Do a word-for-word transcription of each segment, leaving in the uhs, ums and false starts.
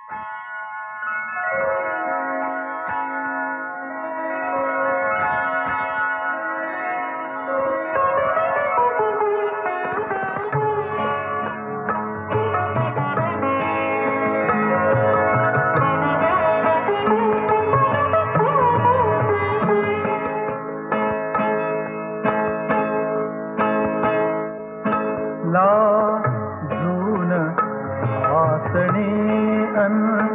लाजून आसणे अन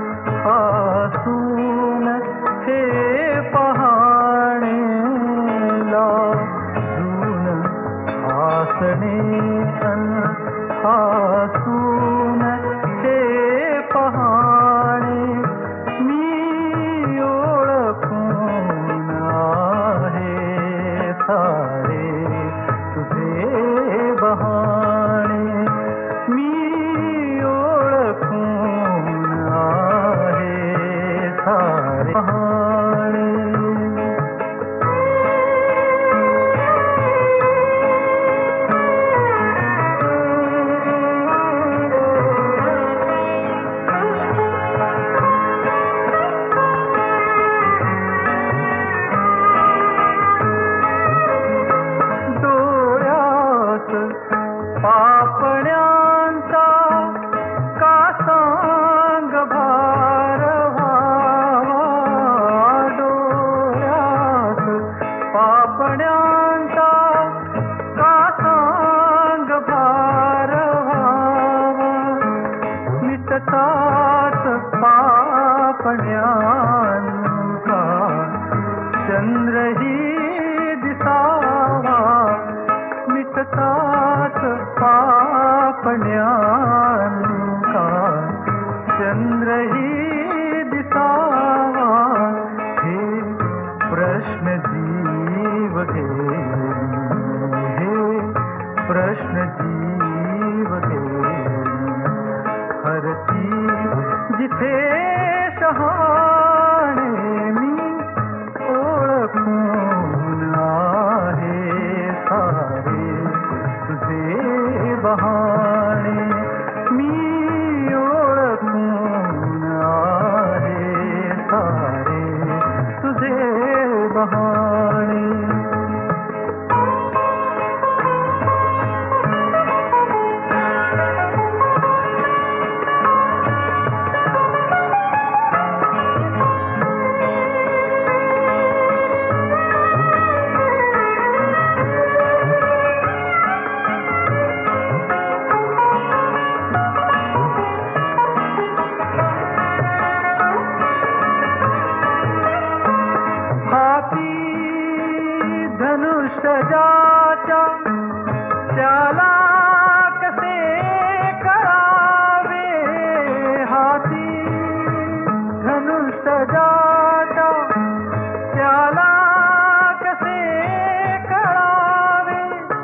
आसून हे पहाणे, लाजून आसणे अन आसून हे पहाणे, मी ओळखून आहे सारे तुझे बहाणे, मी ओळखून आहे सारे बहाणे. डोळ्यात पापण्यांचा का सांग भार व्हावा, डोळ्यात पापण्यांचा का सांग भार व्हावा, मिटतात पापण्यांका चंद्रही दिसावा, मिटतात पापण्यांका चंद्रही दिसावा, हे प्रश्न जीव घे, हे प्रश्न जीव घे, हरती जिथे शहाणे, मी ओळखून आहे सारे तुझे बहाणे, मी ओळखून आहे सारे तुझे बहाणे. धनुष्यजाच्या त्याला कसे कळावे, हाती धनुष्यजाच्या त्याला कसे कळावे,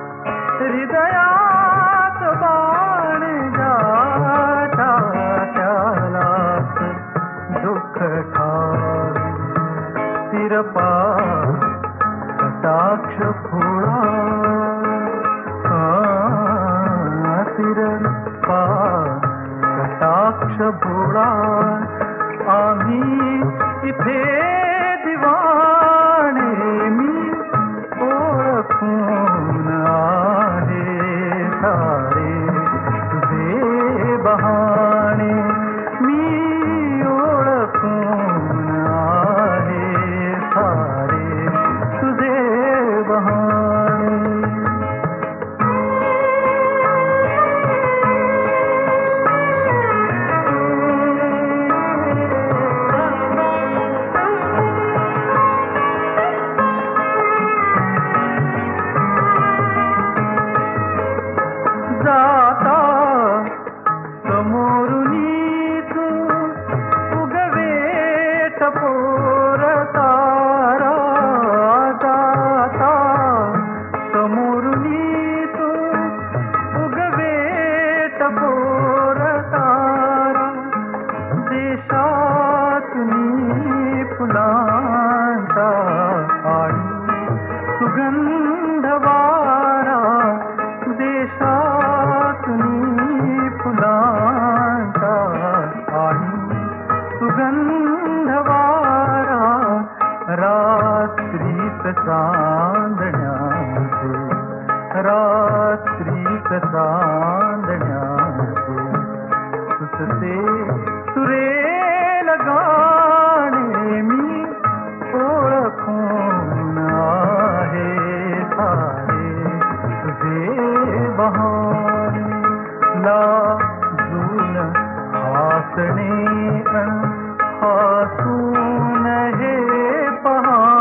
हृदयात बाण जाता त्यालाच दुःख ठावे, तिरपा कटाक्ष भोळा, तिरपा कटाक्ष भोळा, आम्ही इथे दिवाणे, मी ओळखून आहे सारे तुझे बहाणे, मी ओळखून आहे सारे तुझे बहाणे. चांदण्याचे रात्रीत चांदण्याचे सुचते सुरेल गाणे मी ओळखून आहे सारे तुझे बहाणे लाजून हसणे अन हसून हे पहा